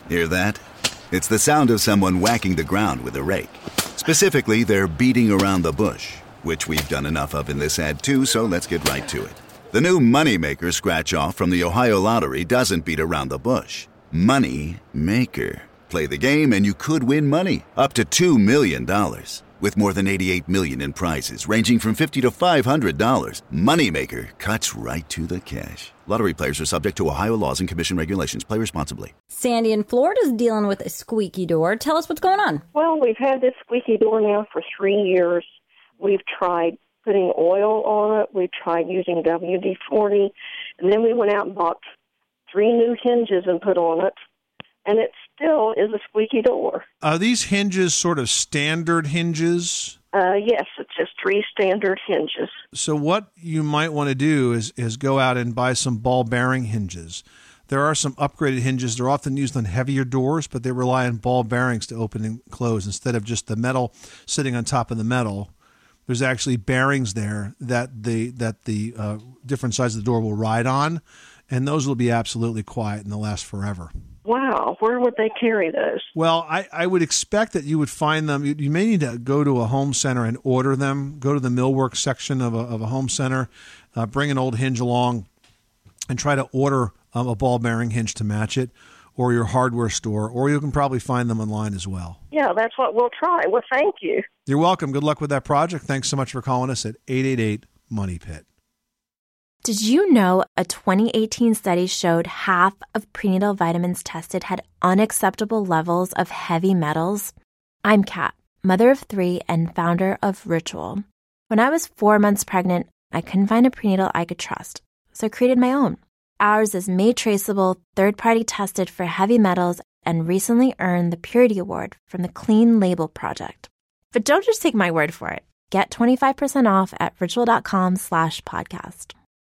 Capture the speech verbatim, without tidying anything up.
Hear that? It's the sound of someone whacking the ground with a rake. Specifically, they're beating around the bush, which we've done enough of in this ad too, so let's get right to it. The new Moneymaker scratch-off from the Ohio Lottery doesn't beat around the bush. Money Maker. Play the game and you could win money, up to two million dollars. With more than eighty-eight million dollars in prizes, ranging from fifty dollars to five hundred dollars, Moneymaker cuts right to the cash. Lottery players are subject to Ohio laws and commission regulations. Play responsibly. Sandy in Florida's dealing with a squeaky door. Tell us what's going on. Well, we've had this squeaky door now for three years. We've tried putting oil on it. We've tried using W D forty. And then we went out and bought three new hinges and put on it. And it still is a squeaky door. Are these hinges sort of standard hinges? Uh, yes, it's just three standard hinges. So what you might want to do is, is go out and buy some ball bearing hinges. There are some upgraded hinges. They're often used on heavier doors, but they rely on ball bearings to open and close instead of just the metal sitting on top of the metal. There's actually bearings there that the that the uh, different sides of the door will ride on, and those will be absolutely quiet and they'll last forever. Wow, where would they carry those? Well, I, I would expect that you would find them. You, you may need to go to a home center and order them. Go to the millwork section of a, of a home center, uh, bring an old hinge along, and try to order um, a ball bearing hinge to match it, or your hardware store, or you can probably find them online as well. Yeah, that's what we'll try. Well, thank you. You're welcome. Good luck with that project. Thanks so much for calling us at eight eight eight, money pit. Did you know a twenty eighteen study showed half of prenatal vitamins tested had unacceptable levels of heavy metals? I'm Kat, mother of three and founder of Ritual. When I was four months pregnant, I couldn't find a prenatal I could trust, so I created my own. Ours is made traceable, third-party tested for heavy metals, and recently earned the Purity Award from the Clean Label Project. But don't just take my word for it. Get twenty-five percent off at ritual.com slash podcast.